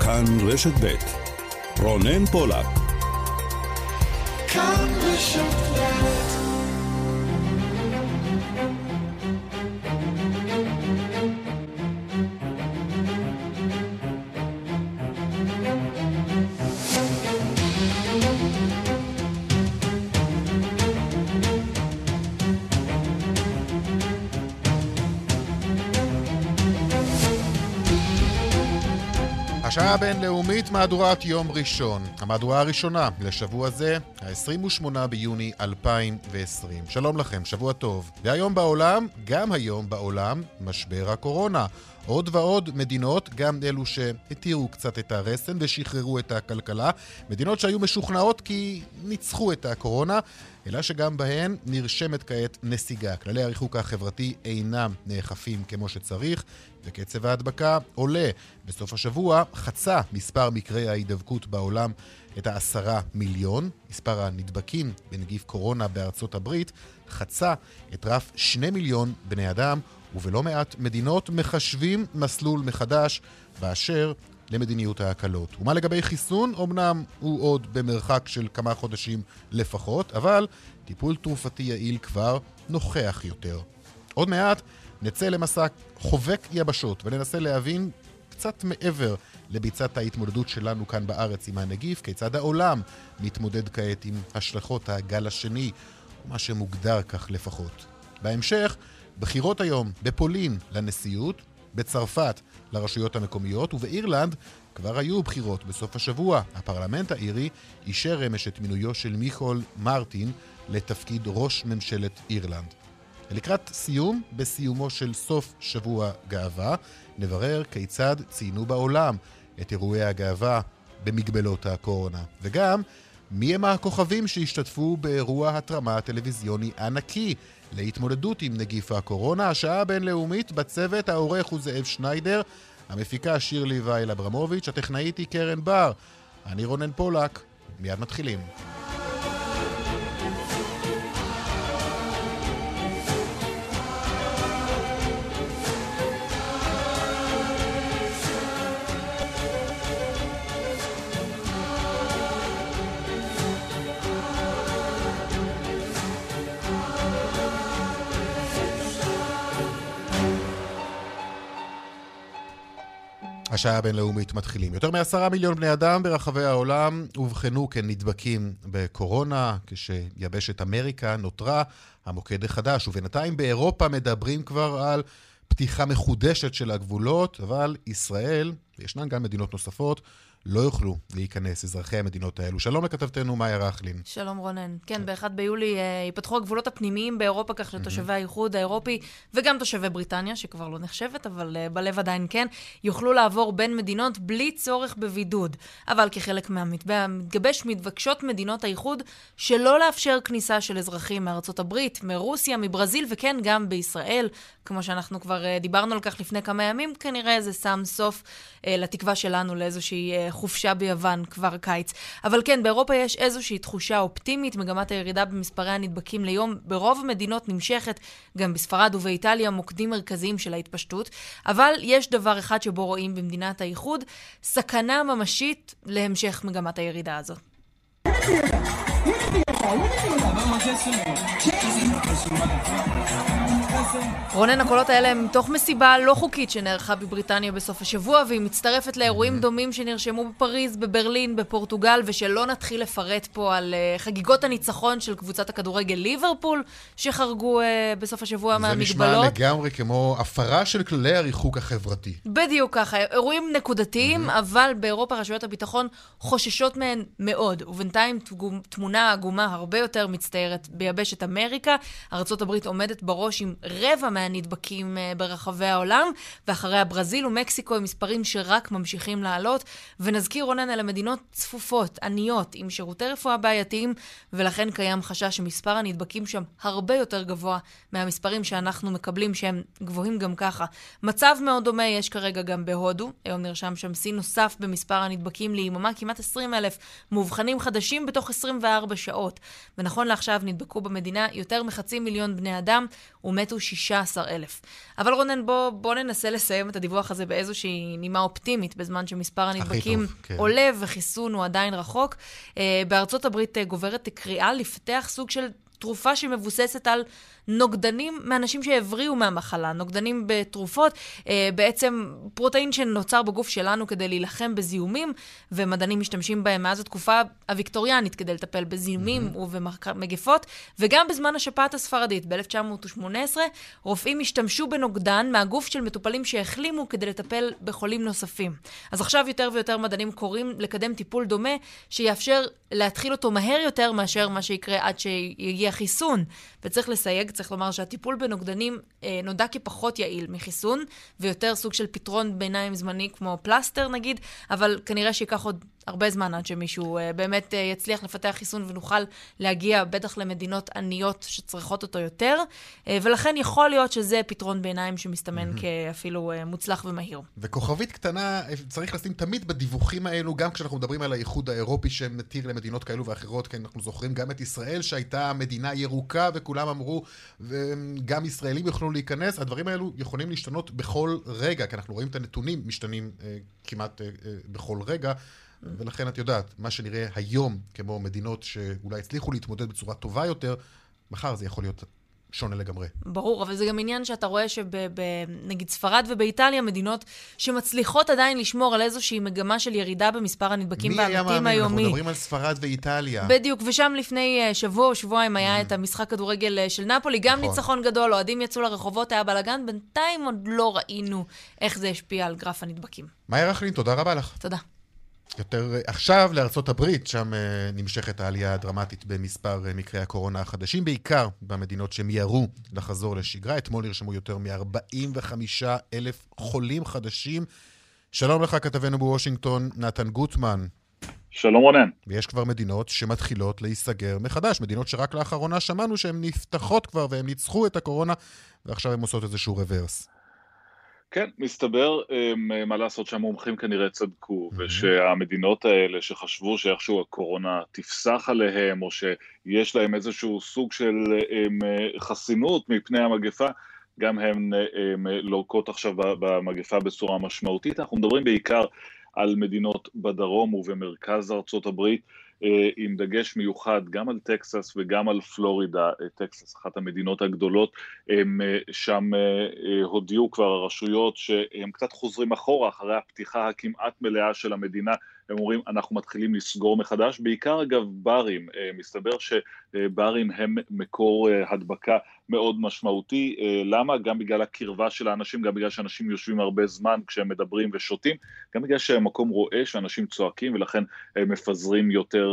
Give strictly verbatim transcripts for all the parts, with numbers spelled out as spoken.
כאן רשת ב' רונן פולק. כאן רשת ב'. השעה הבינלאומית, מהדורת יום ראשון. המהדורה הראשונה לשבוע זה, ה-עשרים ושמונה ביוני אלפיים ועשרים. שלום לכם, שבוע טוב. והיום בעולם, גם היום בעולם, משבר הקורונה. עוד ועוד מדינות, גם אלו שהתירו קצת את הרסן ושחררו את הכלכלה. מדינות שהיו משוכנעות כי ניצחו את הקורונה, אלא שגם בהן נרשמת כעת נסיגה. כללי הריחוק החברתי אינם נאכפים כמו שצריך, וקצב ההדבקה עולה. בסוף השבוע חצה מספר מקרי ההידבקות בעולם את העשרה מיליון. מספר הנדבקים בנגיף קורונה בארצות הברית חצה את רף שני מיליון בני אדם, ובלא מעט מדינות מחשבים מסלול מחדש באשר למדיניות ההקלות. ומה לגבי חיסון? אמנם הוא עוד במרחק של כמה חודשים לפחות, אבל טיפול תרופתי יעיל כבר נוכח יותר. עוד מעט נצא למסע חובק יבשות וננסה להבין קצת מעבר לביצת ההתמודדות שלנו כאן בארץ עם הנגיף, כיצד העולם מתמודד כעת עם השלכות הגל השני, ומה שמוגדר כך לפחות. בהמשך, בחירות היום בפולין לנשיאות, בצרפת לרשויות המקומיות, ובאירלנד כבר היו בחירות בסוף השבוע. הפרלמנט האירי אישר אמש את מינויו של מיכאל מרטין לתפקיד ראש ממשלת אירלנד. לקראת סיום, בסיומו של סוף שבוע גאווה, נברר כיצד ציינו בעולם את אירועי הגאווה במגבלות הקורונה. וגם, מי הם הכוכבים שהשתתפו באירוע התרמה הטלוויזיוני ענקי להתמודדות עם נגיף הקורונה. השעה הבינלאומית בצוות, העורך הוא זאב שניידר, המפיקה שירלי וייל אברמוביץ', הטכנאית היא קרן בר. אני רונן פולק, מיד מתחילים. השעה הבינלאומית מתחילים. יותר מעשרה מיליון בני אדם ברחבי העולם הובחנו כנדבקים בקורונה, כשיבשת אמריקה נותרה המוקד החדש, ובינתיים באירופה מדברים כבר על פתיחה מחודשת של הגבולות, אבל ישראל, וישנן גם מדינות נוספות, לא יוכלו להיכנס אזרחי המדינות האלו. שלום לכתבתנו מאיה רחלין. שלום רונן. כן, באחד ביולי ייפתחו הגבולות הפנימיים באירופה, כך לתושבי האיחוד האירופי וגם תושבי בריטניה, שכבר לא נחשבת, אבל בלב עדיין כן, יוכלו לעבור בין מדינות בלי צורך בבידוד. אבל כחלק מהמתווה מתגבש מתבקשות מדינות האיחוד שלא לאפשר כניסה של אזרחים מארצות הברית, מרוסיה, מברזיל וכן גם בישראל. כמו שאנחנו כבר דיברנו על כך לפני כמה ימים, כנראה זה שם סוף לתקווה שלנו לאיזושהי חופשה ביוון כבר קיץ. אבל כן, באירופה יש איזושהי תחושה אופטימית, מגמת הירידה במספרי הנדבקים ליום ברוב המדינות נמשכת, גם בספרד ובאיטליה מוקדים מרכזיים של ההתפשטות, אבל יש דבר אחד שבו רואים במדינת האיחוד, סכנה ממשית להמשך מגמת הירידה הזאת. רונן, הקולות האלה הם מתוך מסיבה לא חוקית שנערכה בבריטניה בסוף השבוע, והיא מצטרפת לאירועים דומים שנרשמו בפריז, בברלין, בפורטוגל, ושלא נתחיל לפרט פה על uh, חגיגות הניצחון של קבוצת הכדורגל ליברפול, שחרגו uh, בסוף השבוע מהמגבלות. זה נשמע לגמרי כמו הפרה של כללי הריחוק החברתי. בדיוק ככה, אירועים נקודתיים, אבל באירופה רשויות הביטחון חוששות מהן מאוד, ובינתיים תמונה עגומה הרבה יותר מצטיירת ביבשת אמריקה. ארצות הברית עומדת בראש עם רבע מהנדבקים ברחבי העולם, ואחריה ברזיל ומקסיקו עם מספרים שרק ממשיכים לעלות, ונזכיר רונן אלה מדינות צפופות, עניות, עם שירותי רפואה בעייתיים, ולכן קיים חשש שמספר הנדבקים שם הרבה יותר גבוה מהמספרים שאנחנו מקבלים, שהם גבוהים גם ככה. מצב מאוד דומה יש כרגע גם בהודו, היום נרשם שם שיא נוסף במספר הנדבקים ליממה, כמעט עשרים אלף מאובחנים חדשים בתוך עשרים וארבע שעות, ונכון לעכשיו נדבקו במדינה יותר מחצי מיליון בני אדם, ומתו שישה עשר אלף. אבל רונן, בוא, בוא ננסה לסיים את הדיווח הזה באיזושהי נימה אופטימית, בזמן שמספר הנדבקים כן. עולה וחיסון הוא עדיין רחוק. בארצות הברית גוברת קריאה לפתח סוג של תרופה שמבוססת על נוגדנים מאנשים שהבריאו מהמחלה, נוגדנים בתרופות, בעצם פרוטאין שנוצר בגוף שלנו כדי להילחם בזיהומים, ומדענים משתמשים בהם מאז התקופה הוויקטוריאנית כדי לטפל בזיהומים mm-hmm. ובמגפות, וגם בזמן השפעת הספרדית, ב-אלף תשע מאות שמונה עשרה, רופאים השתמשו בנוגדן מהגוף של מטופלים שהחלימו כדי לטפל בחולים נוספים. אז עכשיו יותר ויותר מדענים קוראים לקדם טיפול דומה, שיאפשר להתחיל אותו מהר יותר מאשר מה שיקרה עד שיגיע חיסון. וצריך לסייג, צריך לומר שהטיפול בנוגדנים אה, נודע כפחות יעיל מחיסון, ויותר סוג של פתרון ביניים זמני כמו פלסטר נגיד, אבל כנראה שיקח עוד הרבה זמן עד שמישהו אה, באמת אה, יצליח לפתח חיסון ונוכל להגיע בטח למדינות עניות שצריכות אותו יותר, אה, ולכן יכול להיות שזה פתרון ביניים שמסתמן mm-hmm. כאפילו אה, מוצלח ומהיר. וכוכבית קטנה צריך לשים תמיד בדיווחים האלו, גם כשאנחנו מדברים על האיחוד האירופי שמתיר למדינות כאלו ואחרות, כי אנחנו זוכרים גם את ישראל שהייתה מדינה ירוקה וכולם אמרו, וגם ישראלים יוכלו להיכנס, הדברים האלו יכולים להשתנות בכל רגע, כי אנחנו רואים את הנתונים משתנים אה, כמעט אה, אה, בכל רגע, ולכן את יודעת, מה שנראה היום כמו מדינות שאולי הצליחו להתמודד בצורה טובה יותר, מחר זה יכול להיות שונה לגמרי. ברור, אבל זה גם עניין שאתה רואה שבנגיד ספרד ובאיטליה, מדינות שמצליחות עדיין לשמור על איזושהי מגמה של ירידה במספר הנדבקים והמתים היומי. אנחנו מדברים על ספרד ואיטליה. בדיוק, ושם לפני שבוע או שבועיים היה את המשחק כדורגל של נפולי, גם ניצחון גדול, אוהדים יצאו לרחובות, היה בלגן, בינתיים עוד לא ראינו איך זה השפיע על גרף הנדבקים. מאיה רכלין, תודה רבה לך. תודה. יותר עכשיו לארצות הברית, שם נמשכת העלייה הדרמטית במספר מקרי הקורונה החדשים, בעיקר במדינות שמיירו לחזור לשגרה. אתמול נרשמו יותר מ-ארבעים וחמישה אלף חולים חדשים. שלום לך, כתבנו בוושינגטון, נתן גוטמן. שלום רונן. ויש כבר מדינות שמתחילות להיסגר מחדש, מדינות שרק לאחרונה שמענו שהן נפתחות כבר והן ניצחו את הקורונה, ועכשיו הן עושות איזשהו רוורס. כן, מסתבר מה לעשות שהמומחים כנראה צדקו, ושהמדינות האלה שחשבו שאיכשהו הקורונה תפסח עליהם, או שיש להם איזשהו סוג של חסינות מפני המגפה, גם הם לוקות עכשיו במגפה בצורה משמעותית. אנחנו מדברים בעיקר על מדינות בדרום ובמרכז ארצות הברית, עם דגש מיוחד גם על טקסס וגם על פלורידה. טקסס, אחת המדינות הגדולות, הם שם הודיעו כבר הרשויות שהם קצת חוזרים אחורה, אחרי הפתיחה הכמעט מלאה של המדינה, הם אומרים, אנחנו מתחילים לסגור מחדש, בעיקר אגב ברים, מסתבר שברים הם מקור הדבקה מאוד משמעותי. למה? גם בגלל הקרבה של האנשים, גם בגלל שאנשים יושבים הרבה זמן כשהם מדברים ושותים, גם בגלל שהמקום רואה שאנשים צועקים, ולכן הם מפזרים יותר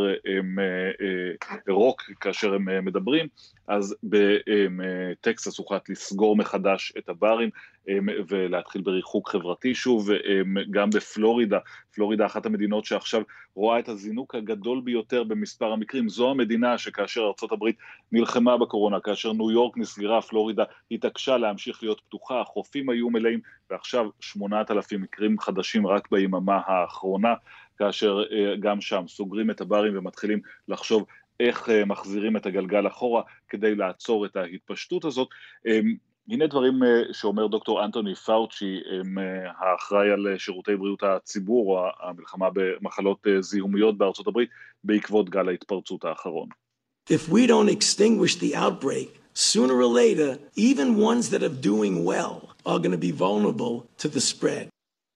רוק כאשר הם מדברים. אז בטקסס הוחלט לסגור מחדש את הברים ולהתחיל בריחוק חברתי שוב. גם בפלורידה, פלורידה אחת המדינות שעכשיו רואה את הזינוק הגדול ביותר במספר המקרים. זו המדינה שכאשר ארצות הברית נלחמה בקורונה, כאשר ניו יורק נסגרה, פלורידה התעקשה להמשיך להיות פתוחה, החופים היו מלאים, ועכשיו שמונת אלפים מקרים חדשים רק ביממה האחרונה, כאשר גם שם סוגרים את הברים ומתחילים לחשוב איך מחזירים את הגלגל אחורה כדי לעצור את ההתפשטות הזאת. הנה דברים שאומר דוקטור אנטוני פאוצ'י, האחראי על שירותי בריאות הציבור או המלחמה במחלות זיהומיות בארצות הברית בעקבות גל ההתפרצות האחרון. If we don't extinguish the outbreak, sooner or later, even ones that are doing well are going to be vulnerable to the spread.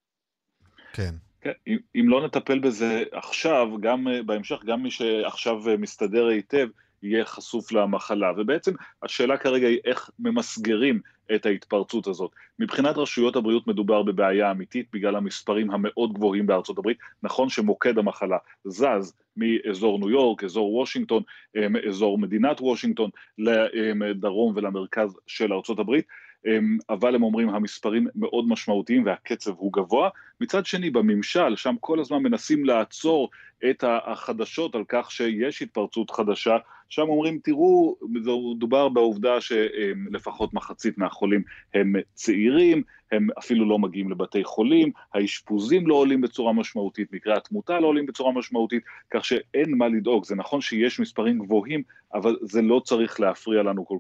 כן. כן, אם, אם לא נטפל בזה עכשיו, גם בהמשך, גם מי שעכשיו מסתדר היטב, יהיה חשוף למחלה. ובעצם השאלה כרגע היא איך ממסגרים את ההתפרצות הזאת. מבחינת רשויות הבריאות מדובר בבעיה אמיתית, בגלל המספרים המאוד גבוהים בארצות הברית. נכון שמוקד המחלה זז מאזור ניו יורק, אזור וושינגטון, אזור מדינת וושינגטון, לדרום ולמרכז של ארצות הברית, אבל הם אומרים המספרים מאוד משמעותיים והקצב הוא גבוה. מצד שני בממשל, שם כל הזמן מנסים לעצור את החדשות על כך שיש התפרצות חדשה, שם אומרים תראו, דובר בעובדה שלפחות מחצית מהחולים הם צעירים, הם אפילו לא מגיעים לבתי חולים, האשפוזים לא עולים בצורה משמעותית, מקרי התמותה לא עולים בצורה משמעותית, כך שאין מה לדאוג. זה נכון שיש מספרים גבוהים, אבל זה לא צריך להפריע לנו כל כך,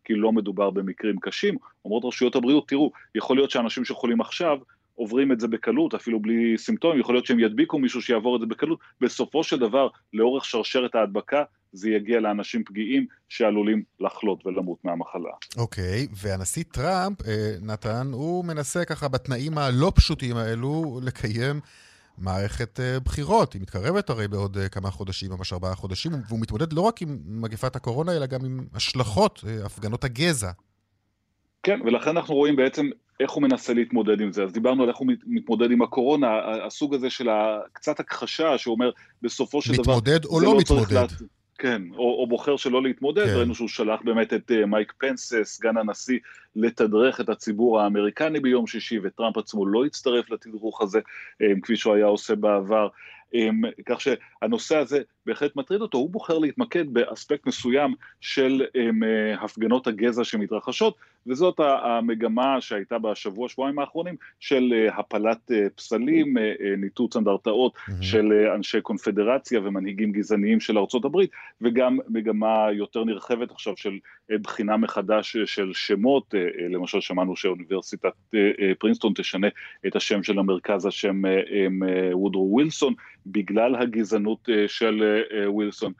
כי לא מדובר במקרים קשים. אומרות רשויות הבריאות, תראו, יכול להיות שאנשים שחולים עכשיו, עוברים את זה בקלות, אפילו בלי סימפטומים, יכול להיות שהם ידביקו מישהו שיעבור את זה בקלות, בסופו של דבר, לאורך שרשרת ההדבקה, זה יגיע לאנשים פגיעים שעלולים לחלות ולמות מהמחלה. אוקיי, והנשיא טראמפ, נתן, הוא מנסה ככה בתנאים הלא פשוטים האלו לקיים מערכת בחירות. היא מתקרבת הרי בעוד כמה חודשים, ממש ארבעה חודשים, והוא מתמודד לא רק עם מגפת הקורונה, אלא גם עם השלכות, הפגנות הגזע. כן, ולכן אנחנו רואים בעצם איך הוא מנסה להתמודד עם זה. אז דיברנו על איך הוא מתמודד עם הקורונה, הסוג הזה של קצת הכחשה, שהוא אומר בסופו של דבר... מתמודד או לא מתמודד? כן, או, או בוחר שלא להתמודד, כן. ראינו שהוא שלח באמת את uh, מייק פנס, סגן הנשיא, לתדרך את הציבור האמריקני ביום שישי, וטראמפ עצמו לא הצטרף לתדרוך הזה, um, כפי שהוא היה עושה בעבר, um, כך שהנושא הזה בהחלט מטריד אותו, הוא בוחר להתמקד באספקט מסוים של um, uh, הפגנות הגזע שמתרחשות, וזאת המגמה שהייתה בשבוע, שבועיים האחרונים, של uh, הפלת uh, פסלים, uh, uh, ניתוץ אנדרטאות mm-hmm. של uh, אנשי קונפדרציה ומנהיגים גזעניים של ארצות הברית, וגם מגמה יותר נרחבת עכשיו של בחינה מחדש של שמות, למשל שמענו שאוניברסיטת פרינסטון תשנה את השם של המרכז, השם וודרו ווילסון, בגלל הגזענות של ווילסון,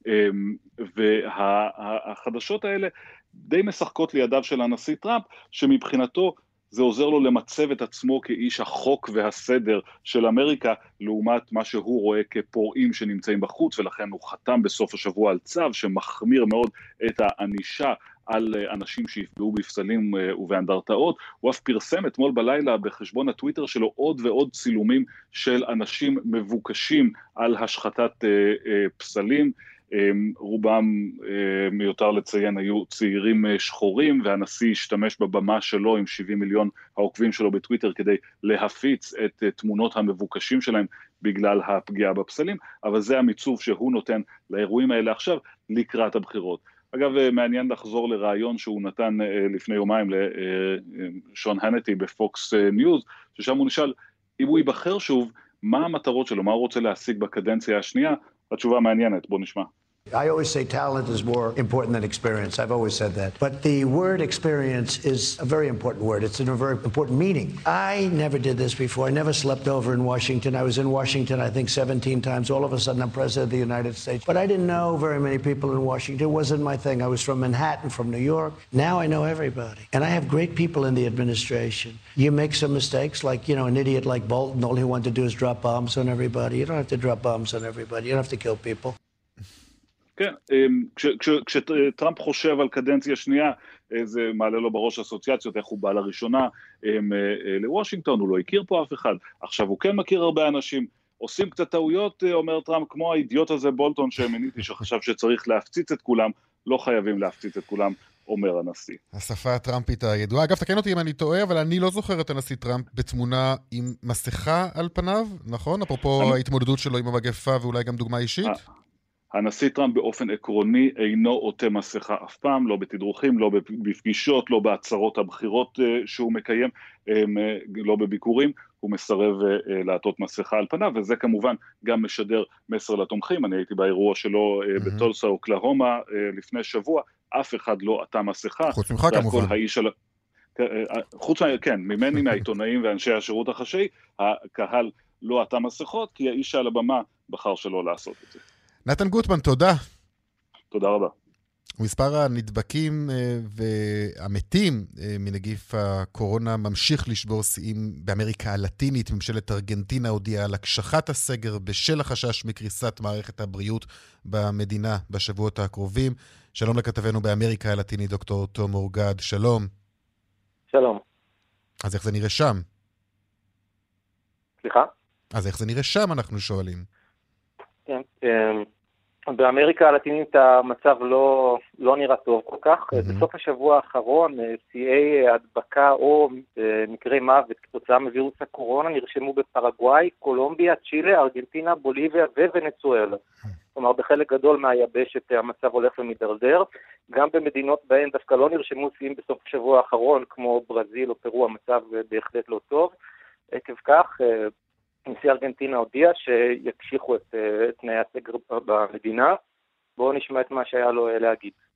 והחדשות האלה די משחקות לידיו של הנשיא טראמפ, שמבחינתו זה עוזר לו למצב את עצמו כאיש החוק והסדר של אמריקה, לעומת מה שהוא רואה כפורעים שנמצאים בחוץ, ולכן הוא חתם בסוף השבוע על צו שמחמיר מאוד את האנישה על אנשים שיפגעו בפסלים ובאנדרטאות. הוא אף פרסם אתמול בלילה בחשבון הטוויטר שלו עוד ועוד צילומים של אנשים מבוקשים על השחתת פסלים, רובם מיותר לציין היו צעירים שחורים, והנשיא השתמש בבמה שלו עם שבעים מיליון העוקבים שלו בטוויטר כדי להפיץ את תמונות המבוקשים שלהם בגלל הפגיעה בפסלים, אבל זה המיצוב שהוא נותן לאירועים האלה עכשיו לקראת הבחירות. אגב, מעניין לחזור לרעיון שהוא נתן לפני יומיים לשון הנטי בפוקס ניוז, ששם הוא נשאל אם הוא ייבחר שוב, מה המטרות שלו, מה הוא רוצה להשיג בקדנציה השנייה. התשובה מעניינת, בוא נשמע. I always say talent is more important than experience. I've always said that. But the word experience is a very important word. It's a very important meaning. I never did this before. I never slept over in Washington. I was in Washington, I think, seventeen times. All of a sudden, I'm president of the United States. But I didn't know very many people in Washington. It wasn't my thing. I was from Manhattan, from New York. Now I know everybody. And I have great people in the administration. You make some mistakes, like, you know, an idiot like Bolton. All he wanted to do is drop bombs on everybody. You don't have to drop bombs on everybody. You don't have to kill people. כן, כשטראמפ חושב על קדנציה שנייה, זה מעלה לו בראש אסוציאציות, איך הוא בא לראשונה לוושינגטון, הוא לא הכיר פה אף אחד, עכשיו הוא כן מכיר הרבה אנשים, עושים קצת טעויות, אומר טראמפ, כמו האידיוט הזה בולטון שמניתי, שחשב שצריך להפציץ את כולם, לא חייבים להפציץ את כולם, אומר הנשיא. השפה הטראמפית הידועה. אגב, תקן אותי אם אני טועה, אבל אני לא זוכר את הנשיא טראמפ בתמונה עם מסכה על פניו, נכון? אפרופו אני... ההתמודדות שלו עם המגפה ואולי גם דוגמה אישית? הנשיא טראמפ באופן עקרוני אינו עוטה מסכה אף פעם, לא בתדרוכים, לא בפגישות, לא בהצהרות הבחירות שהוא מקיים, לא בביקורים, הוא מסרב לעטות מסכה על פניו, וזה כמובן גם משדר מסר לתומכים. אני הייתי באירוע שלו בטולסה, אוקלהומה, לפני שבוע, אף אחד לא עטה מסכה. חוץ ממך כמובן. חוץ, כן, ממני, מהעיתונאים ואנשי השירות החשאי, הקהל לא עטה מסכות, כי האיש על הבמה בחר שלא לעשות את זה. נתן גוטמן, תודה. תודה רבה. מספר הנדבקים והמתים מנגיף הקורונה ממשיך לשבור שיאים באמריקה הלטינית. ממשלת ארגנטינה הודיעה על הקשחת הסגר בשל החשש מקריסת מערכת הבריאות במדינה בשבועות הקרובים. שלום לכתבנו באמריקה הלטינית, דוקטור תום אורגד. שלום. שלום. אז איך זה נראה שם? סליחה? אז איך זה נראה שם, אנחנו שואלים. כן, באמריקה הלטינית המצב לא, לא נראה טוב כל כך. Mm-hmm. בסוף השבוע האחרון, שיאי הדבקה או מקרי מוות כתוצאה מווירוס הקורונה נרשמו בפרגוואי, קולומביה, צ'ילה, ארגנטינה, בוליביה וונצואלה. Mm-hmm. כלומר, בחלק גדול מהיבשת המצב הולך ומתדרדר. גם במדינות בהן דווקא לא נרשמו שיאים בסוף השבוע האחרון, כמו ברזיל או פרו, המצב בהחלט לא טוב. עקב כך, נשיא ארגנטינה הודיע שיקשיחו את תנאי הסגר במדינה. בואו נשמע את מה שהיה לו להגיד.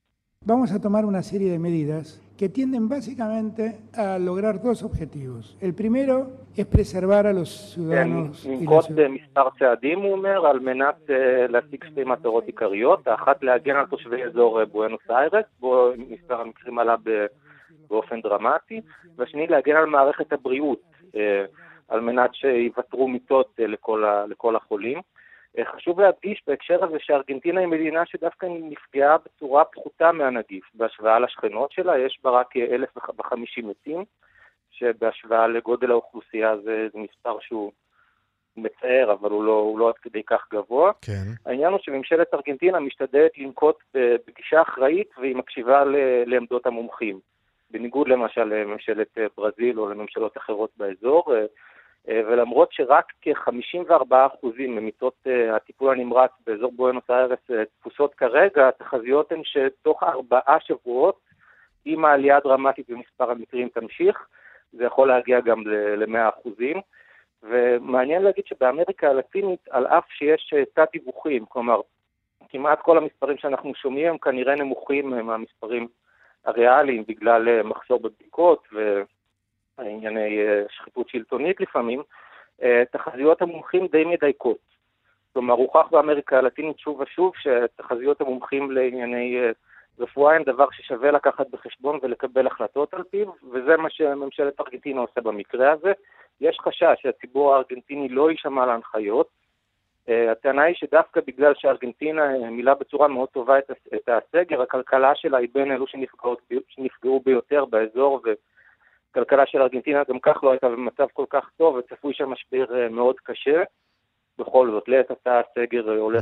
vamos a tomar una serie de medidas que tienden básicamente a lograr dos objetivos. El primero es preservar a los ciudadanos. ננקוט במספר צעדים, הוא אומר, על מנת להשיג שתי מטרות עיקריות. האחת, להגן על תושבי אזור בואנוס איירס, בו מספר המקרים עלה באופן דרמטי, והשני, להגן על מערכת הבריאות, על מנת שיוותרו מיטות לכל, לכל החולים. חשוב להדגיש בהקשר הזה שארגנטינה היא מדינה שדווקא נפגעה בצורה פחותה מהנגיף. בהשוואה לשכנות שלה יש בה רק אלף וחמישים מתים, שבהשוואה לגודל האוכלוסייה זה, זה מספר שהוא מצער, אבל הוא לא, הוא לא עד כדי כך גבוה. כן. העניין הוא שממשלת ארגנטינה משתדלת לנקוט בגישה אחראית והיא מקשיבה לעמדות המומחים. בניגוד למשל לממשלת ברזיל או לממשלות אחרות באזור, ולמרות שרק כ-חמישים וארבעה אחוזים ממיטות הטיפול הנמרץ באזור בואנוס איירס תפוסות כרגע, התחזיות הן שתוך ארבעה שבועות, אם העלייה הדרמטית במספר המקרים תמשיך, זה יכול להגיע גם ל-מאה אחוזים. ומעניין להגיד שבאמריקה הלטינית, על אף שיש תת דיווחים, כלומר, כמעט כל המספרים שאנחנו שומעים הם כנראה נמוכים מהמספרים הריאליים, בגלל מחסור בבדיקות ו... ענייני שחיתות שלטונית לפעמים, תחזיות המומחים די מדייקות. כלומר, הוכח באמריקה הלטינית שוב ושוב שתחזיות המומחים לענייני רפואה הם דבר ששווה לקחת בחשבון ולקבל החלטות על פיו, וזה מה שממשלת ארגנטינה עושה במקרה הזה. יש חשש שהציבור הארגנטיני לא יישמע להנחיות. הטענה היא שדווקא בגלל שארגנטינה מילה בצורה מאוד טובה את הסגר, הכלכלה שלה היא בין אלו שנפגעו ביותר באזור, ו הכלכלה של ארגנטינה גם כך לא הייתה במצב כל כך טוב, וצפוי שם משבר מאוד קשה. בכל זאת, לעת עתה הסגר הולך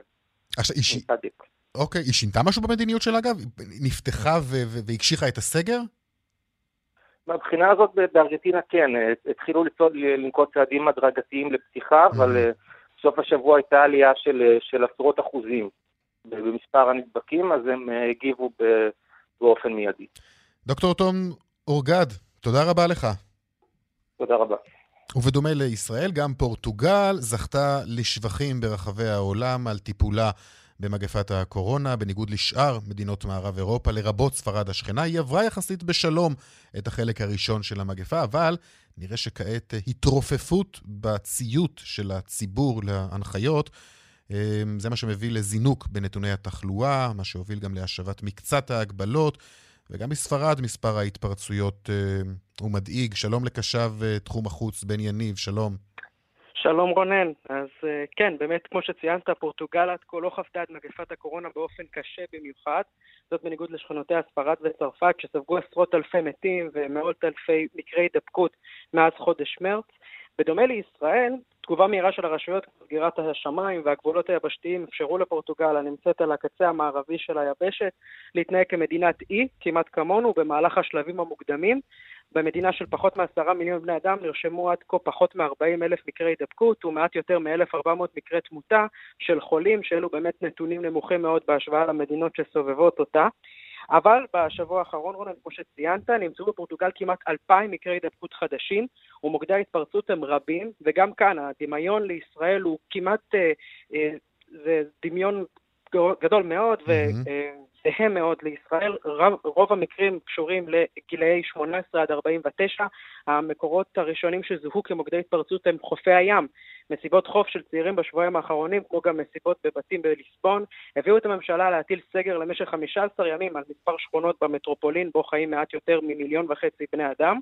ומתהדק. אוקיי, היא שינתה משהו במדיניות שלה אגב? נפתחה והקשיחה את הסגר? מבחינה הזאת בארגנטינה כן, התחילו לנקוט צעדים הדרגתיים לפתיחה, אבל סוף השבוע הייתה עלייה של עשרות אחוזים במספר הנדבקים, אז הם הגיבו באופן מיידי. דוקטור תום אורגד, תודה רבה לך. תודה רבה. ובדומה לישראל, גם פורטוגל זכתה לשבחים ברחבי העולם על טיפולה במגפת הקורונה, בניגוד לשאר מדינות מערב אירופה, לרבות ספרד השכנה. היא עברה יחסית בשלום את החלק הראשון של המגפה, אבל נראה שכעת התרופפות בציות של הציבור להנחיות. זה מה שמביא לזינוק בנתוני התחלואה, מה שהוביל גם להשבת מקצת ההגבלות, וגם בספרד מספר ההתפרצויות אה, הוא מדאיג. שלום לקשב אה, תחום החוץ בן יניב, שלום. שלום רונן. אז אה, כן, באמת כמו שציינת, פורטוגל עד כה לא חוותה את מגפת הקורונה באופן קשה במיוחד, זאת בניגוד לשכנותיה ספרד וצרפת, שספגו עשרות אלפי מתים ומאות אלפי מקרי דבקות מאז חודש מרץ. בדומה לישראל, תגובה מהירה של הרשויות, סגירת השמיים והגבולות היבשתיים אפשרו לפורטוגל, הנמצאת על הקצה המערבי של היבשת, להתנהג כמדינת אי, כמעט כמונו, במהלך השלבים המוקדמים. במדינה של פחות מעשרה מיליון בני אדם נרשמו עד כה פחות מ-ארבעים אלף מקרי דבקות ומעט יותר מ-אלף וארבע מאות מקרי תמותה של חולים, שאלו באמת נתונים נמוכים מאוד בהשוואה למדינות שסובבות אותה. אבל בשבוע האחרון, רונן, כמו שציינת, נמצאו בפורטוגל כמעט אלפיים מקרי דבקות חדשים, ומוקדי ההתפרצות הם רבים, וגם כאן הדמיון לישראל הוא כמעט, אה, אה, זה דמיון גדול מאוד, וזהה מאוד לישראל. רוב, רוב המקרים קשורים לגילאי שמונה עשרה עד ארבעים ותשע, המקורות הראשונים שזוהו כמוקדי התפרצות הם חופי הים. מסיבות חוף של צעירים בשבועיים האחרונים, כמו גם מסיבות בבתים בליסבון, הביאו את הממשלה להטיל סגר למשך חמישה עשר ימים על מספר שכונות במטרופולין, בו חיים מעט יותר ממיליון וחצי בני אדם.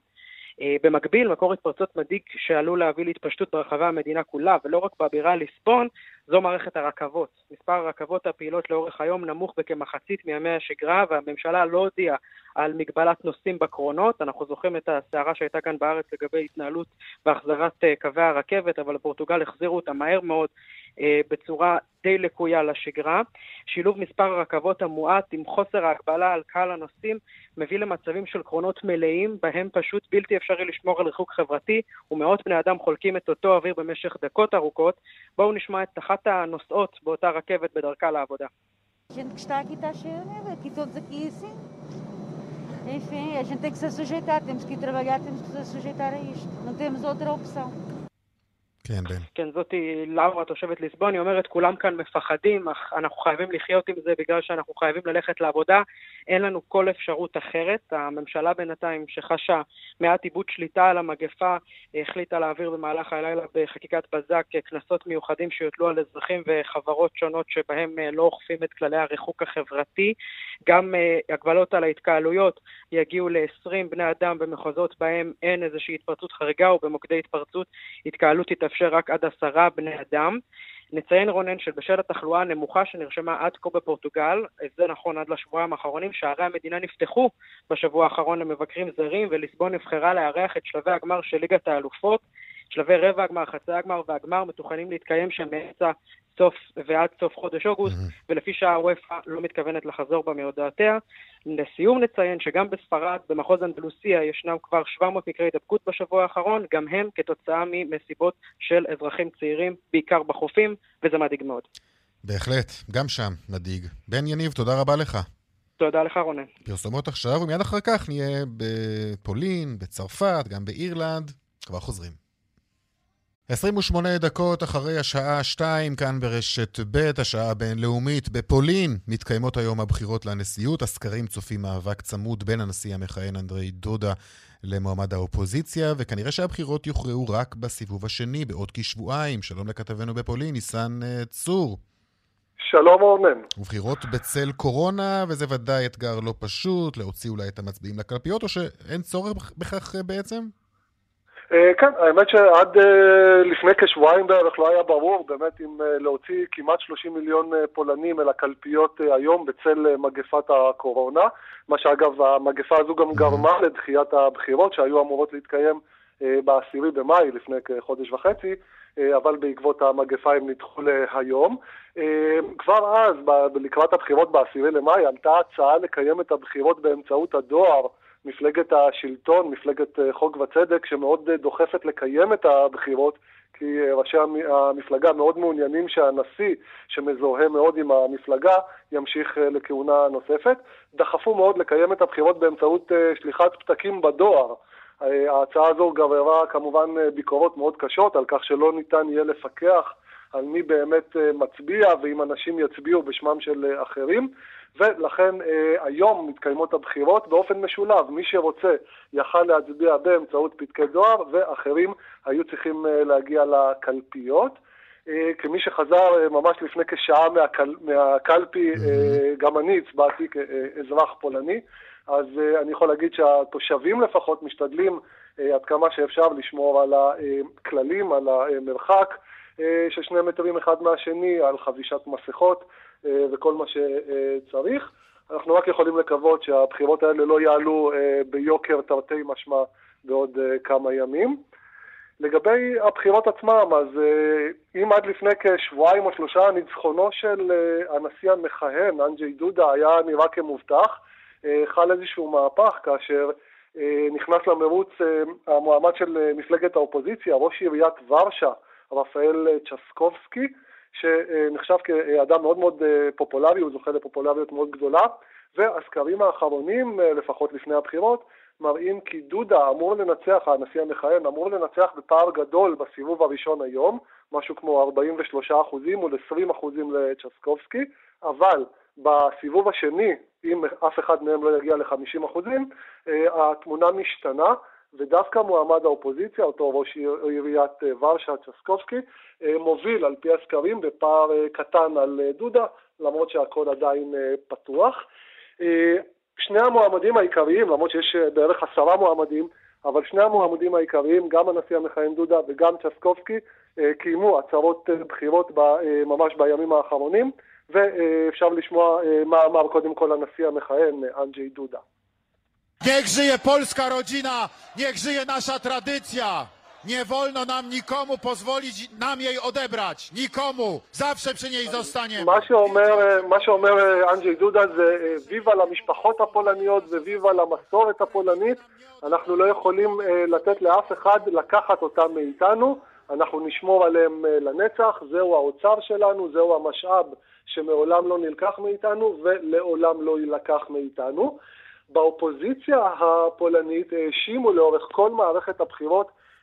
במקביל, מקור התפרצות מדאיג שעלול להביא להתפשטות ברחבי המדינה כולה, ולא רק בבירה ליסבון, זו מערכת הרכבות. מספר הרכבות הפעילות לאורך היום נמוך בכמחצית מימי השגרה, והממשלה לא הודיעה על מגבלת נוסעים בקרונות. אנחנו זוכרים את הסערה שהייתה כאן בארץ לגבי התנהלות והחזרת קווי הרכבת, אבל לפורטוגל החזירו אותה מהר מאוד בצורה די לקויה לשגרה. שילוב מספר הרכבות המועט עם חוסר ההגבלה על קהל הנוסעים מביא למצבים של קרונות מלאים, בהם פשוט בלתי אפשרי לשמור על ריחוק חברתי, ומאות בני אדם חולקים את אותו אוויר במשך דקות ארוכות. בואו נשמע את אחת הנוסעות באותה רכבת בדרכה לעבודה. A gente que está aqui está cheio, né? Aqui todos aqui assim. Enfim, a gente tem que se sujeitar, temos que ir trabalhar, temos que se sujeitar a isto. Não temos outra opção. כן, בן. כן, זאתי לאורה, תושבת ליסבון, היא אומרת, כולם כאן מפחדים, אך אנחנו חייבים לחיות עם זה בגלל שאנחנו חייבים ללכת לעבודה, אין לנו כל אפשרות אחרת. הממשלה בינתיים שחשה מעט איבוד שליטה על המגפה, החליטה להעביר במהלך הלילה בחקיקת בזק כנסות מיוחדים שיוטלו על אזרחים וחברות שונות שבהם לא אוכפים את כללי הריחוק החברתי. גם הגבלות על ההתקהלויות יגיעו ל-עשרים בני אדם במחוזות בהם אין איזושהי התפרצות חריגה, ובמוקדי התפרצות התקהלות תתאפשר רק עד עשרה בני אדם. נציין רונן שבשל התחלואה הנמוכה שנרשמה עד כה בפורטוגל, זה נכון עד לשבועיים האחרונים, שערי המדינה נפתחו בשבוע האחרון למבקרים זרים, וליסבון נבחרה לארח את שלבי הגמר של ליגת האלופות. שלבי רבע הגמר, חצי הגמר והגמר מתוכנים להתקיים שם מאמצע סוף ועד סוף חודש אוגוסט, ולפי שהוופא לא מתכוונת לחזור בה מהודעותיה. לסיום נציין שגם בספרד, במחוז אנדלוסיה, ישנם כבר שבע מאות מקרי הידבקות בשבוע האחרון, גם הם כתוצאה ממסיבות של אזרחים צעירים, בעיקר בחופים, וזה מדאיג מאוד. בהחלט, גם שם מדאיג. בן יניב, תודה רבה לך. תודה לך רונן. פרסומות עכשיו, ומיד אחר כך נהיה בפולין, בצרפת, גם באירלנד. כבר חוזרים. עשרים ושמונה דקות אחרי השעה שתיים, כאן ברשת ב', השעה הבינלאומית. בפולין מתקיימות היום הבחירות לנשיאות. הסקרים צופים מאבק צמוד בין הנשיא המכהן אנדרי דודה למועמד האופוזיציה, וכנראה שהבחירות יוכרעו רק בסיבוב השני בעוד כשבועיים. שלום לכתבנו בפולין, ניסן צור. שלום רונן. ובחירות בצל קורונה, וזה ודאי אתגר לא פשוט, להוציא אולי את המצביעים לקלפיות, או שאין צורך בכך בעצם? כן, האמת שעד לפני כשבועיים בערך לא היה ברור באמת אם להוציא כמעט שלושים מיליון פולנים אל הקלפיות היום בצל מגפת הקורונה, מה שאגב המגפה הזו גם גרמה לדחיית הבחירות שהיו אמורות להתקיים בעשירי במאי לפני כחודש וחצי, אבל בעקבות המגפה הם נדחו להיום. כבר אז, לקראת הבחירות בעשירי למאי, עלתה הצעה לקיים את הבחירות באמצעות הדואר. מפלגת השלטון, מפלגת חוק וצדק, שמאוד דוחפת לקיים את הבחירות, כי ראשי המפלגה מאוד מעוניינים שהנשיא, שמזוהה מאוד עם המפלגה, ימשיך לכהונה נוספת. דחפו מאוד לקיים את הבחירות באמצעות שליחת פתקים בדואר. ההצעה הזו גררה כמובן ביקורות מאוד קשות, על כך שלא ניתן יהיה לפקח על מי באמת מצביע, ואם אנשים יצביעו בשמם של אחרים. ולכן אה, היום מתקיימות הבחירות באופן משולב. מי שרוצה יכל להצביע באמצעות פתקי דואר, ואחרים היו צריכים אה, להגיע לקלפיות. אה, כמי שחזר אה, ממש לפני כשעה מהקל, מהקלפי, אה, גם אני הצבעתי כאזרח פולני, אז אה, אני יכול להגיד שהתושבים לפחות משתדלים אה, עד כמה שאפשר לשמור על הכללים, על המרחק אה, של שני מטרים אחד מהשני, על חבישת מסכות, וכל מה שצריך. אנחנו רק יכולים לקוות שהבחירות האלה לא יעלו ביוקר תרתי משמע בעוד כמה ימים. לגבי הבחירות עצמם, אז אם עד לפני כשבועיים או שלושה ניצחונו של הנשיא המכהן, אנג'י דודה, היה נראה כמובטח, חל איזשהו מהפך כאשר נכנס למרוץ המועמד של מפלגת האופוזיציה, ראש עיריית ורשה, רפאל צ'סקובסקי, שנחשב כאדם מאוד מאוד פופולרי, הוא זוכה לפופולריות מאוד גדולה, והסקרים האחרונים, לפחות לפני הבחירות, מראים כי דודה אמור לנצח, הנשיא המכהן אמור לנצח בפער גדול בסיבוב הראשון היום, משהו כמו ארבעים ושלושה אחוזים מול עשרים אחוזים לצ'סקובסקי, אבל בסיבוב השני, אם אף אחד מהם לא יגיע ל-חמישים אחוזים, התמונה משתנה, ודווקא מועמד האופוזיציה, אותו ראש עיריית ורשה, צ'סקובסקי, מוביל על פי הסקרים בפער קטן על דודה, למרות שהכל עדיין פתוח. שני המועמדים העיקריים, למרות שיש בערך עשרה מועמדים, אבל שני המועמדים העיקריים, גם הנשיא המכהן דודה וגם צ'סקובסקי, קיימו הצהרות בחירות ממש בימים האחרונים, ואפשר לשמוע מה אמר קודם כל הנשיא המכהן, אנג'י דודה. Niech żyje polska rodzina, niech żyje nasza tradycja. Nie wolno nam nikomu pozwolić nam jej odebrać. Nikomu. Zawsze przy niej zostaniemy. מה שאומר, מה שאומר אנג'י דודה זה ויבה למשפחות הפולניות וויבה למסורת הפולנית. אנחנו לא יכולים לתת לאף אחד לקחת אותם מאיתנו. אנחנו נשמור עליהם לנצח. זהו האוצר שלנו, זהו המשאב שמעולם לא נלקח מאיתנו ולעולם לא ילקח מאיתנו. באופוזיציה הפולנית האשימו לאורך כל מערכת הבחירות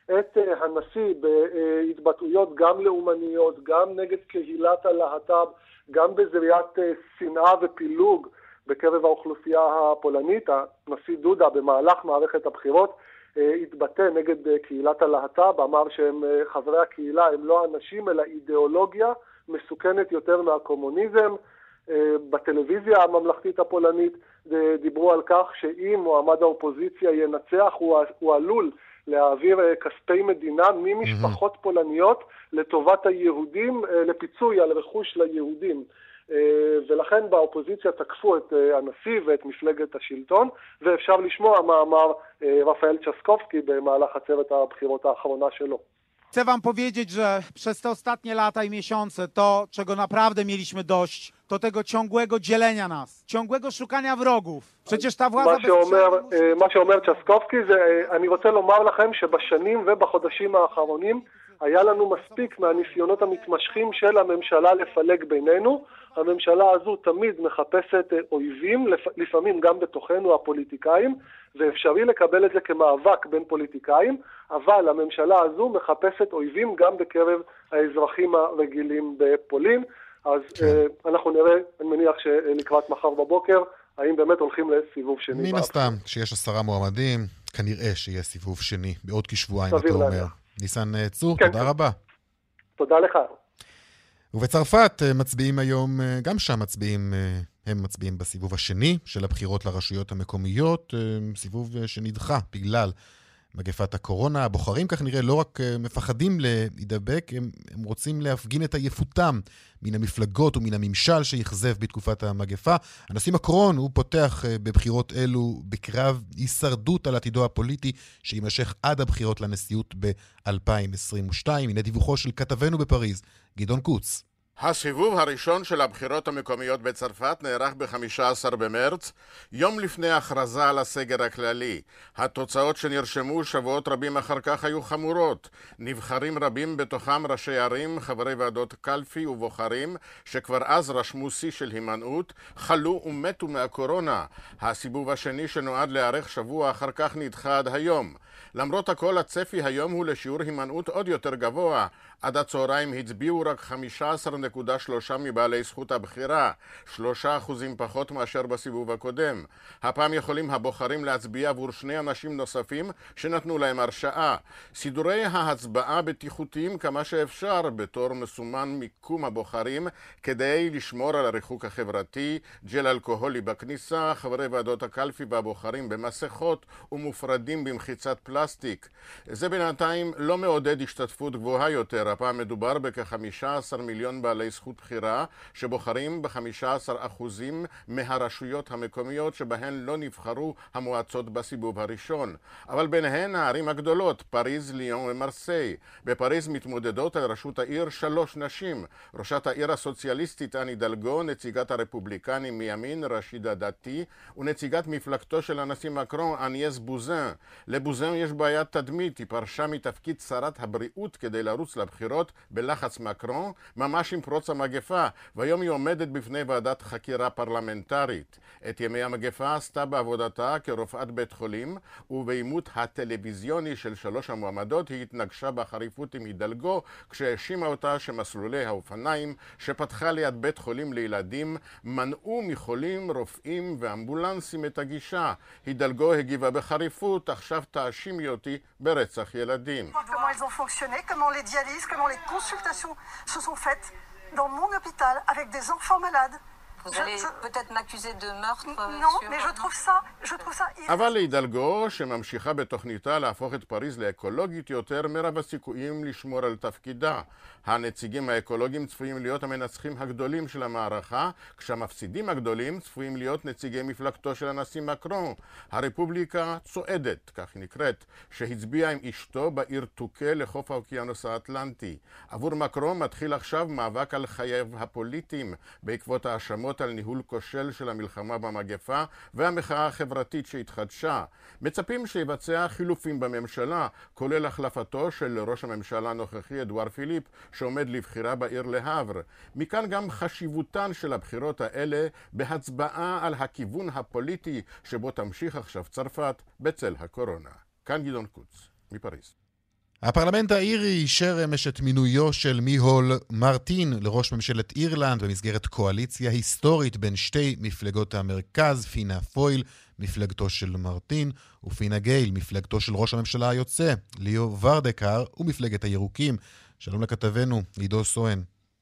את הנשיא בהתבטאויות גם לאומניות, גם נגד קהילת הלהט"ב, גם בזריעת שנאה ופילוג בקרב האוכלוסייה הפולנית. הנשיא דודה במהלך מערכת הבחירות התבטא נגד קהילת הלהט"ב, אמר שהם חברי הקהילה, הם לא אנשים אלא אידיאולוגיה מסוכנת יותר מהקומוניזם. בטלוויזיה הממלכתית הפולנית דיברו על כך שאם מועמד האופוזיציה ינצח, הוא, הוא עלול להעביר כספי מדינה ממשפחות פולניות לטובת היהודים, לפיצוי על רכוש ליהודים. ולכן באופוזיציה תקפו את הנשיא ואת מפלגת השלטון, ואפשר לשמוע מה אמר רפאל צ'סקובסקי במהלך עצרת הבחירות האחרונה שלו. Chcę wam powiedzieć, że przez te ostatnie lata i miesiące to, czego naprawdę mieliśmy dość, to tego ciągłego dzielenia nas, ciągłego szukania wrogów. Przecież ta władza... מה שאומר, מה שאומר צ'סקובסקי זה, אני רוצה לומר לכם שבשנים ובחודשים האחרונים היה לנו מספיק מהניסיונות המתמשכים של הממשלה לפלג בינינו. הממשלה הזו תמיד מחפשת אויבים, לפעמים גם בתוכנו הפוליטיקאים, ואפשרי לקבל את זה כמאבק בין פוליטיקאים, אבל הממשלה הזו מחפשת אויבים גם בקרב האזרחים הרגילים בפולין. אז כן. אנחנו נראה, אני מניח שלקראת מחר בבוקר, האם באמת הולכים לסיבוב שני. מן הסתם, כשיש עשרה מועמדים, כנראה שיהיה סיבוב שני, בעוד כשבועיים, אתה אומר. להניח. ניסן צור, כן, תודה כן. רבה. תודה לך. ובצרפת מצביעים היום, גם שם מצביעים, הם מצביעים בסיבוב השני של הבחירות לרשויות המקומיות, סיבוב שנדחה בגלל מגפת הקורונה. הבוחרים כך נראה לא רק מפחדים להידבק, הם, הם רוצים להפגין את עייפותם מן המפלגות ומן הממשל שיחזב בתקופת המגפה. הנשיא מקרון הוא פותח בבחירות אלו בקרב הישרדות על עתידו הפוליטי שימשך עד הבחירות לנשיאות ב-אלפיים עשרים ושתיים. הנה דיווחו של כתבנו בפריז, גדעון קוץ. הסיבוב הראשון של הבחירות המקומיות בצרפת נערך ב-חמישה עשר במרץ, יום לפני ההכרזה על הסגר הכללי. התוצאות שנרשמו שבועות רבים אחר כך היו חמורות. נבחרים רבים, בתוכם ראשי ערים, חברי ועדות קלפי ובוחרים, שכבר אז רשמו שיא של הימנעות, חלו ומתו מהקורונה. הסיבוב השני שנועד להיערך שבוע אחר כך נדחה עד היום. למרות הכל, הצפי היום הוא לשיעור הימנעות עוד יותר גבוה. עד הצהריים הצביעו רק חמישה עשר נקודה שלוש מבעלי זכות הבחירה, שלושה אחוזים פחות מאשר בסיבוב הקודם. הפעם יכולים הבוחרים להצביע עבור שני אנשים נוספים שנתנו להם הרשאה. סידורי ההצבעה בטיחותיים כמה שאפשר בתור מסומן מיקום הבוחרים כדי לשמור על הריחוק החברתי, ג'ל אלכוהולי בכניסה, חברי ועדות הקלפי והבוחרים במסכות ומופרדים במחיצת פלסטיק. זה בינתיים לא מעודד השתתפות גבוהה יותר. הפעם מדובר בכ-חמישה עשר מיליון בעלי זכות בחירה שבוחרים ב-חמישה עשר אחוזים מהרשויות המקומיות שבהן לא נבחרו המועצות בסיבוב הראשון. אבל ביניהן הערים הגדולות, פריז, ליון ומרסיי. בפריז מתמודדות על ראשות העיר שלוש נשים. ראשת העיר הסוציאליסטית אני דלגו, נציגת הרפובליקנים מימין רשידה דתי, ונציגת מפלגתו של הנשיא מקרון אניאס בוזן. לבוזן יש בעיית תדמית, היא פרשה מתפקיד שרת הבריאות כדי לרוץ לבחירות בלחץ מקרון, ממש עם פרוץ המגפה, והיום היא עומדת בפני ועדת חקירה פרלמנטרית. את ימי המגפה עשתה בעבודתה כרופאת בית חולים, ובעימות הטלוויזיוני של שלוש המועמדות היא התנגשה בחריפות עם הידלגו, כשהאשימה אותה שמסלולי האופניים שפתחה ליד בית חולים לילדים מנעו מחולים, רופאים ואמבולנסים את הגישה. הידלגו הגיבה בחריפות, עכשיו תאשימי אותי ברצח ילדים. Comment elles ont fonctionné, comment les dialyses, comment les consultations se sont faites dans mon hôpital avec des enfants malades. Vous allez peut-être m'accuser de meurtre. Non, mais je trouve ça, je trouve ça... אבל להידלגו, שממשיכה בתוכניתה להפוך את פריז לאקולוגית יותר, מרב הסיכויים לשמור על תפקידה. הנציגים האקולוגיים צפויים להיות המנצחים הגדולים של המערכה, כשהמפסידים הגדולים צפויים להיות נציגי מפלגתו של הנשיא מקרון. הרפובליקה צועדת, כך היא נקראת, שהצביעה עם אשתו בעיר טוקה לחוף האוקיינוס האטלנטי. עבור מקרון מתחיל עכשיו מאבק על חייו הפוליטיים, בעקבות האשמות על ניהול כושל של המלחמה במגפה והמחאה החברתית שהתחדשה. מצפים שיבצע חילופים בממשלה, כולל החלפתו של ראש הממשלה הנוכחי אדואר פיליפ, שעומד לבחירה בעיר להבר. מכאן גם חשיבותן של הבחירות האלה בהצבעה על הכיוון הפוליטי שבו תמשיך עכשיו צרפת בצל הקורונה. כאן גדעון קוץ, מפריז. הפרלמנט האירי אישר אמש את מינויו של מיהול מרטין לראש ממשלת אירלנד במסגרת קואליציה היסטורית בין שתי מפלגות המרכז, פינה פויל, מפלגתו של מרטין, ופינה גייל, מפלגתו של ראש הממשלה היוצא, ליאו ורדקר, ומפלגת הירוקים. שלום לכתבנו, עידו סואן.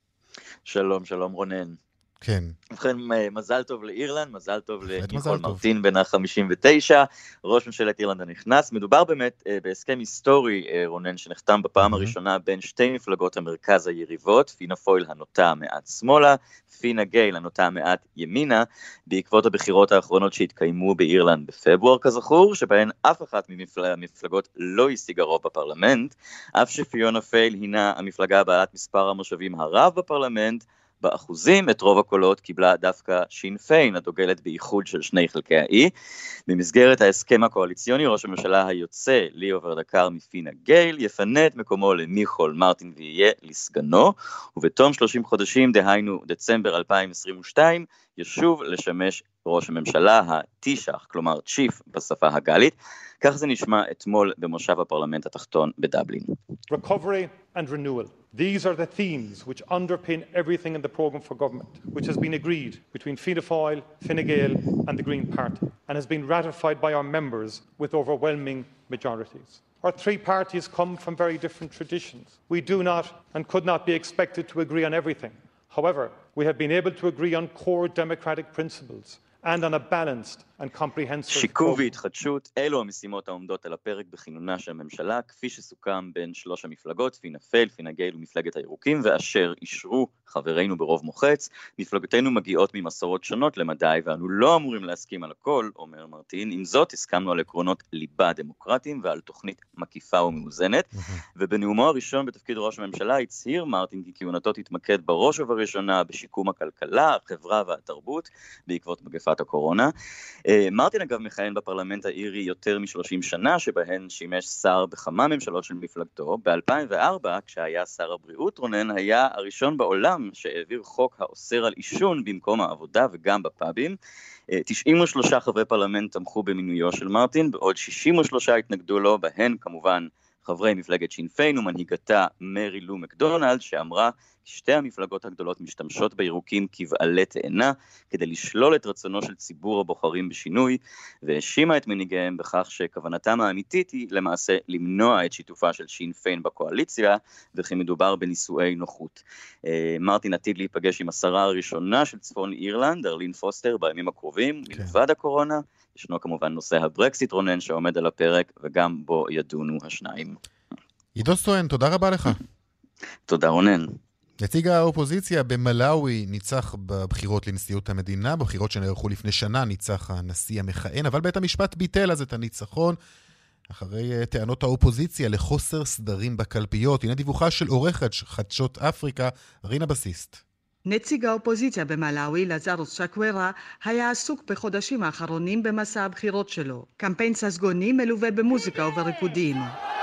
שלום, שלום רונן. כן. ובכן, מזל טוב לאירלנד, מזל טוב למיהול מרטין בן ה-חמישים ותשע, ראש ממשלת אירלנד הנכנס. מדובר באמת בהסכם היסטורי, רונן, שנחתם בפעם הראשונה בין שתי מפלגות המרכז היריבות, פינה פויל הנוטה מעט שמאלה, פינה גייל הנוטה מעט ימינה, בעקבות הבחירות האחרונות שהתקיימו באירלנד בפברואר כזכור, שבהן אף אחת מהמפלגות לא השיגה רוב בפרלמנט, אף שפיונה פייל הינה המפלגה בעלת מספר המושבים הרב בפרלמנט, באחוזים את רוב הקולות קיבלה דווקא שין פיין, הדוגלת באיחוד של שני חלקי האי. במסגרת ההסכם הקואליציוני, ראש הממשלה היוצא, ליאו ורדקר מפינה גייל, יפנה את מקומו למיהול מרטין ויהיה לסגנו, ובתום שלושים חודשים, דהיינו דצמבר אלפיים עשרים ושתיים, ישוב לשמש ראש הממשלה הטישך, כלומר צ'יף בשפה הגלית. כך זה נשמע אתמול במושב הפרלמנט התחתון בדבלין. Recovery and renewal. These are the themes which underpin everything in the programme for government, which has been agreed between Fianna Fáil, Fine Gael and the Green Party, and has been ratified by our members with overwhelming majorities. Our three parties come from very different traditions. We do not and could not be expected to agree on everything. However, we have been able to agree on core democratic principles and on a balanced and comprehensive... שיקום והתחדשות, אלו המשימות העומדות על הפרק בכינונה של הממשלה, כפי שסוכם בין שלוש המפלגות, פינה פייל, פינה גייל ומפלגת הירוקים, ואשר אישרו חברינו ברוב מוחץ. מפלגותינו מגיעות ממסורות שונות למדי, ואנו לא אמורים להסכים על הכל, אומר מרטין. עם זאת, הסכמנו על עקרונות ליבה דמוקרטיים ועל תוכנית מקיפה ומאוזנת, ובנאומו הראשון בתפקיד ראש הממשלה הצהיר מרטין כי כהונתו תתמקד בראש ובראשונה בשיקום הכלכלה, החברה והתרבות, בעקבות מגפת הקורונה. מרטין אגב מכהן בפרלמנט האירי יותר מ-שלושים שנה, שבהן שימש שר בכמה ממשלות של מפלגתו. ב-אלפיים וארבע, כשהיה שר הבריאות, רונן היה הראשון בעולם שהעביר חוק האוסר על עישון במקום העבודה וגם בפאבים. תשעים ושלושה חברי פרלמנט תמכו במינויו של מרטין, בעוד שישים ושלושה התנגדו לו, בהן כמובן חברי מפלגת שין פיין ומנהיגתה מרי לו מקדונלד, שאמרה שתי המפלגות הגדולות משתמשות בירוקים כבעלי תאנה כדי לשלול את רצונו של ציבור הבוחרים בשינוי, והאשימה את מנהיגיהם בכך שכוונתם האמיתית היא למעשה למנוע את שיתופה של שין פיין בקואליציה, וכי מדובר בנישואי נוחות. מרטין עתיד להיפגש עם השרה הראשונה של צפון אירלנד, ארלין פוסטר, בימים הקרובים. מלבד הקורונה ישנו כמובן נושא הברקסיט, רונן, שעומד על הפרק, וגם בו ידונו השניים. עידו סואן, תודה רבה לך. תודה רונן. נציג האופוזיציה במלאווי ניצח בבחירות לנשיאות המדינה, בבחירות שנערכו לפני שנה ניצח הנשיא המכהן, אבל בית המשפט ביטל אז את הניצחון, אחרי טענות האופוזיציה לחוסר סדרים בקלפיות. הנה דיווחה של עורכת חדשות אפריקה, רינה בסיסט. נציג האופוזיציה במלאווי, לזרוס צ'קוורה, היה עסוק בחודשים האחרונים במסע הבחירות שלו. קמפיין ססגוני מלווה במוזיקה ובריקודים.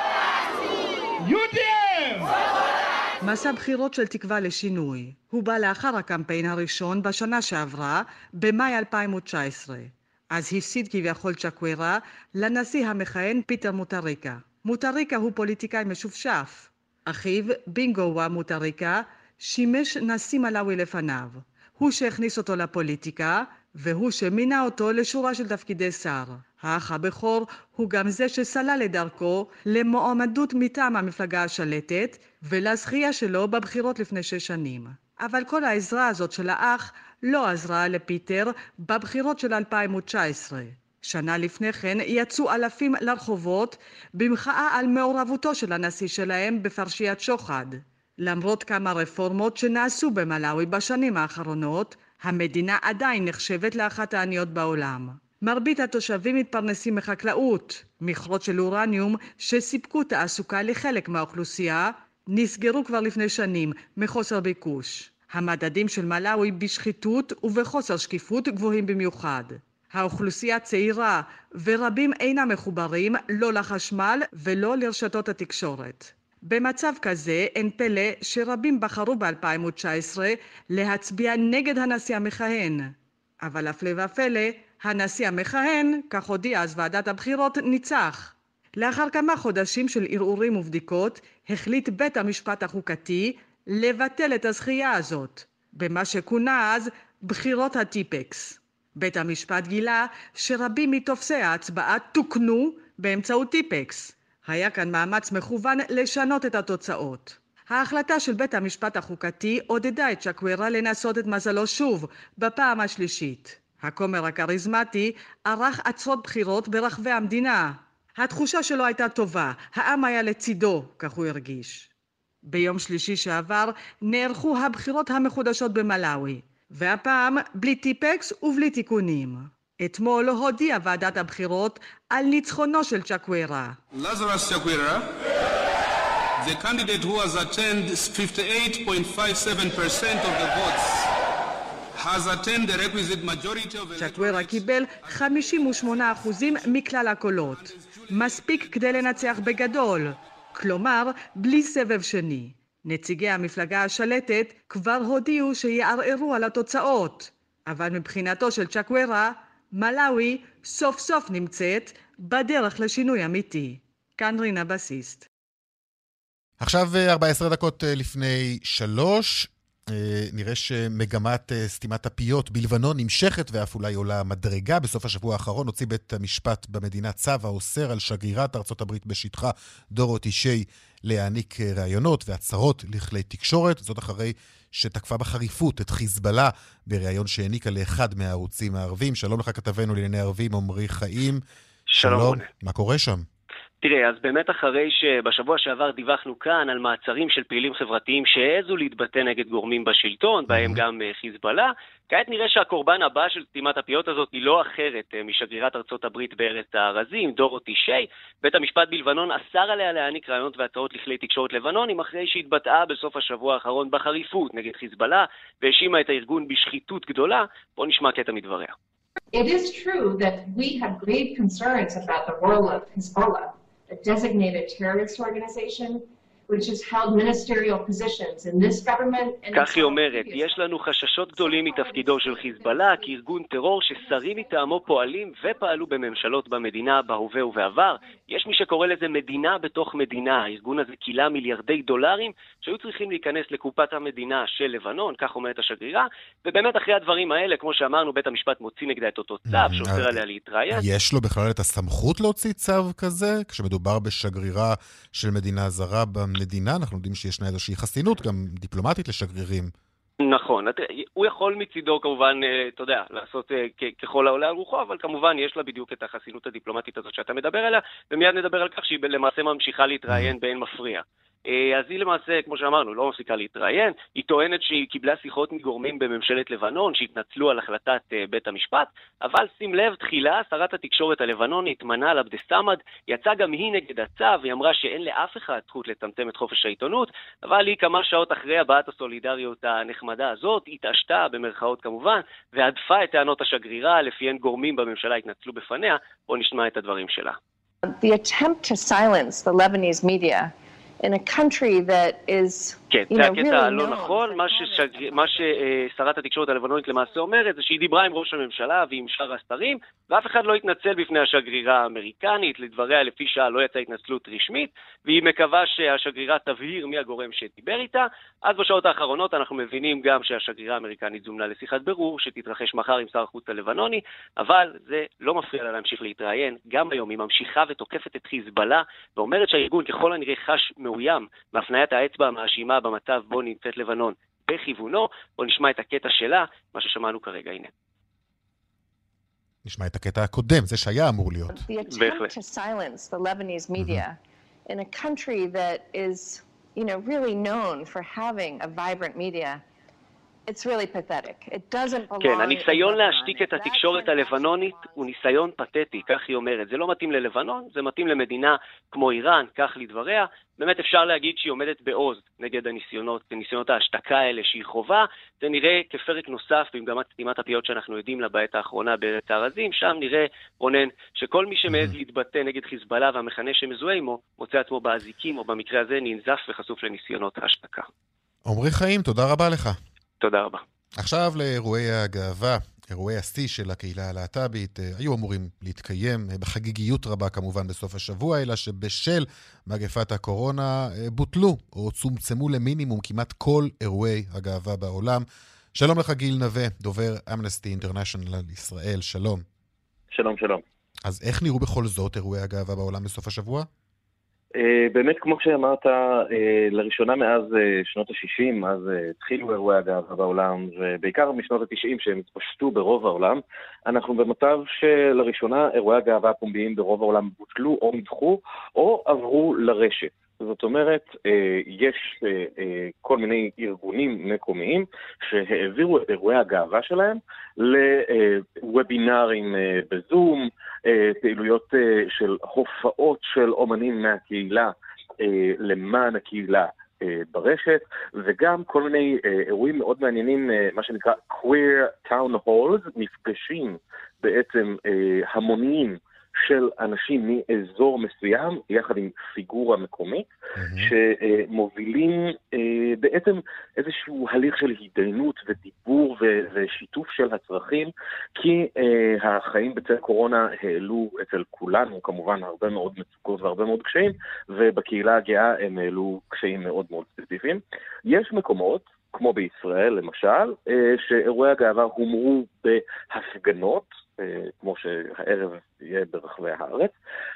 מסע בחירות של תקווה לשינוי. הוא בא לאחר הקמפיין הראשון בשנה שעברה, במאי אלפיים תשע עשרה. אז הפסיד כביכול צ'קוורה לנשיא המכהן פיטר מוטריקה. מוטריקה הוא פוליטיקאי משופשף. אחיו, בינגואה מוטריקה, שימש נשיא מלאווי לפניו. הוא שהכניס אותו לפוליטיקה, והוא שמינה אותו לשורה של תפקידי שר. האח הבכור הוא גם זה שסלל לדרכו למועמדות מטעם המפלגה השלטת, ולזכייה שלו בבחירות לפני שש שנים. אבל כל העזרה הזאת של האח לא עזרה לפיטר בבחירות של אלפיים תשע עשרה. שנה לפני כן יצאו אלפים לרחובות במחאה על מעורבותו של הנשיא שלהם בפרשיית שוחד. למרות כמה רפורמות שנעשו במלאווי בשנים האחרונות, המדינה עדיין נחשבת לאחת העניות בעולם. מרבית התושבים מתפרנסים מחקלאות. מכרות של אורניום שסיפקו תעסוקה לחלק מהאוכלוסייה נסגרו כבר לפני שנים מחוסר ביקוש. המדדים של מלאווי בשחיתות ובחוסר שקיפות גבוהים במיוחד. האוכלוסייה צעירה ורבים אינם מחוברים לא לחשמל ולא לרשתות התקשורת. במצב כזה אין פלא שרבים בחרו ב-אלפיים תשע עשרה להצביע נגד הנשיא המכהן. אבל הפלא ופלא, הנשיא המכהן, כך הודיע אז ועדת הבחירות, ניצח. לאחר כמה חודשים של ערעורים ובדיקות, החליט בית המשפט החוקתי לבטל את הזכייה הזאת, במה שכונה אז בחירות הטיפקס. בית המשפט גילה שרבים מתופסי ההצבעה תוקנו באמצעות טיפקס. היה כאן מאמץ מכוון לשנות את התוצאות. ההחלטה של בית המשפט החוקתי עודדה את צ'קווירה לנסות את מזלו שוב, בפעם השלישית. הכומר הכריזמטי ערך עצרות בחירות ברחבי המדינה. התחושה שלו הייתה טובה, העם היה לצידו, כך הוא הרגיש. ביום שלישי שעבר נערכו הבחירות המחודשות במלאווי, והפעם בלי טיפקס ובלי תיקונים. אתמול הודיעה ועדת הבחירות על ניצחונו של צ'קווירה. Lazarus Chakwera, the candidate who has attained fifty-eight point five seven percent of the votes, has attained the requisite majority of... צ'קווירה קיבל חמישים ושמונה אחוז מכלל הקולות, מספיק כדי לנצח בגדול, כלומר בלי סבב שני. נציגי המפלגה השלטת כבר הודיעו שיערערו על התוצאות, אבל מבחינתו של צ'קווירה, מלאווי סוף סוף נמצאת בדרך לשינוי אמיתי. כאן רינה בסיסט. עכשיו ארבע עשרה דקות לפני שלוש, נראה שמגמת סתימת הפיות בלבנון נמשכת ואף אולי עולה מדרגה. בסוף השבוע האחרון הוציא בית המשפט במדינה צו האוסר על שגרירת ארצות הברית בשטחה דורותי שיי להעניק ראיונות והצהרות לכלי תקשורת. זאת אחרי שתקפה בחריפות את חיזבאללה בראיון שהעניקה לאחד מהערוצים הערבים. שלום לך כתבנו לענייני ערבים עמרי חיים. שלום. שלום. מה קורה שם? תראה, אז באמת אחרי שבשבוע שעבר דיווחנו כאן על מעצרים של פעילים חברתיים שהעזו להתבטא נגד גורמים בשלטון, בהם גם חיזבאללה, כעת נראה שהקורבן הבא של סתימת הפיות הזאת היא לא אחרת משגרירת ארצות הברית בארץ הארזים, דורותי שיי. בית המשפט בלבנון אסר עליה להעניק רעיונות והצעות לכלי תקשורת לבנונים אחרי שהתבטאה בסוף השבוע האחרון בחריפות נגד חיזבאללה והאשימה את הארגון בשחיתות גדולה. בוא נשמע קטע מדבריה. It is true that we have grave concerns about the role of Hezbollah, a designated terrorist organization which has held ministerial positions in this government. כך היא אומרת, יש לנו חששות גדולים מתפקידו של חיזבאללה כארגון טרור ששרים מטעמו פועלים ופעלו בממשלות במדינה בהווה ובעבר. יש מי שקורא לזה מדינה בתוך מדינה. הארגון הזה קילה מיליארדי דולרים שהיו צריכים להיכנס לקופת המדינה של לבנון, כך אומרת השגרירה, ובאמת אחרי הדברים האלה, כמו שאמרנו, בית המשפט מוציא נגדה את אותו צו שאוסר עליה להתראיין. יש לו בכלל את הסמכות להוציא צו כזה? כשמדובר בשגרירה של מדינה זרה במדינה, אנחנו יודעים שישנה איזושהי חסינות גם דיפלומטית לשגרירים. נכון, הוא יכול מצידו כמובן, אתה יודע, לעשות ככל העולה על רוחו, אבל כמובן יש לה בדיוק את החסינות הדיפלומטית הזאת שאתה מדבר עליה, ומיד נדבר על כך שהיא למעשה ממשיכה להתראיין באין מפריע. אז היא למעשה, כמו שאמרנו, לא מפסיקה להתראיין. היא טוענת שהיא קיבלה שיחות מגורמים בממשלת לבנון שהתנצלו על החלטת בית המשפט, אבל שים לב, תחילה שרת התקשורת הלבנונית מנאל עבד סמד יצאה גם היא נגד הצו, היא אמרה שאין לאף אחד זכות לצמצם את חופש העיתונות, אבל היא כמה שעות אחרי הבעת הסולידריות הנחמדה הזאת התעשתה במרכאות כמובן והדפה את טענות השגרירה לפיהן גורמים בממשלה התנצלו בפניה. בוא נשמע את הדברים שלה. The attempt to silence the Lebanese media in a country that is, כן, you זה know, הקטע really לא known. נכון. מה ששגר... מה ששרת התקשורת הלבנונית למעשה אומרת זה שהיא דיברה עם ראש הממשלה ועם שאר השרים, ואף אחד לא התנצל בפני השגרירה האמריקנית. לדבריה לפי שעה לא יצאה התנצלות רשמית, והיא מקווה שהשגרירה תבהיר מי הגורם שדיבר איתה. אז בשעות האחרונות אנחנו מבינים גם שהשגרירה האמריקנית זומנה לשיחת בירור שתתרחש מחר עם שר החוץ הלבנוני, אבל זה לא מפריע לה להמשיך להתראיין. גם היום היא ממשיכה ותוקפת את חיזבאללה ואומרת שהארגון ככל הנראה חש מאוים מהפניית האצבע המאשימה במצב בו נמצאת לבנון בכיוונו. בוא נשמע את הקטע שלה, מה ששמענו כרגע. הנה. נשמע את הקטע הקודם, זה שהיה אמור להיות. The attempt to silence the Lebanese media in a country that is, you know, really known for having a vibrant media. It's really pathetic. It doesn't belong. כן, הניסיון להשתיק את התקשורת הלבנונית הוא ניסיון פתטי, כך היא אומרת. זה לא מתאים ללבנון, זה מתאים למדינה כמו איראן, כך לדבריה. באמת אפשר להגיד שהיא עומדת בעוז נגד הניסיונות, ניסיונות ההשתקה האלה שהיא חובה. זה נראה כפרק נוסף במגמת סתימת הפיות שאנחנו יודעים לה בעת האחרונה בארץ הארזים. שם נראה, רונן, שכל מי שמעז להתבטא נגד חיזבאללה והמכנה שמזוהה עמו, מוצא עצמו באזיקים, או במקרה הזה ננזף וחשוף לניסיונות ההשתקה. עמרי חיים, תודה רבה לך. תודה רבה. עכשיו לאירועי הגאווה. אירועי השיא של הקהילה הלהט"בית היו אמורים להתקיים בחגיגיות רבה כמובן בסוף השבוע, אלא שבשל מגפת הקורונה בוטלו או צומצמו למינימום כמעט כל אירועי הגאווה בעולם. שלום לך גיל נווה, דובר אמנסטי אינטרנשיונל ישראל, שלום. שלום, שלום. אז איך נראו בכל זאת אירועי הגאווה בעולם בסוף השבוע? באמת, כמו שאמרת, לראשונה מאז שנות ה-שישים, אז התחילו אירועי הגאווה בעולם, ובעיקר משנות ה-תשעים שהם התפשטו ברוב העולם, אנחנו במצב שלראשונה אירועי הגאווה הפומביים ברוב העולם בוטלו או נדחו, או עברו לרשת. זאת אומרת, יש כל מיני ארגונים מקומיים שהעבירו את אירועי הגאווה שלהם לוובינרים בזום, פעילויות של הופעות של אומנים מהקהילה למען הקהילה ברשת, וגם כל מיני אירועים מאוד מעניינים, מה שנקרא queer town halls, מפגשים בעצם המוניים של אנשים מאזור מסוים, יחד עם פיגורה מקומית, שמובילים בעצם איזשהו הליך של התדיינות ודיבור ושיתוף של הצרכים, כי החיים בצל קורונה העלו אצל כולנו, כמובן, הרבה מאוד מצוקות והרבה מאוד קשיים, ובקהילה הגאה הם העלו קשיים מאוד מאוד ספציפיים. יש מקומות, כמו בישראל למשל, שאירועי הגאווה הומרו בהפגנות, כמו שהערב יהיה ברחבי הארץ,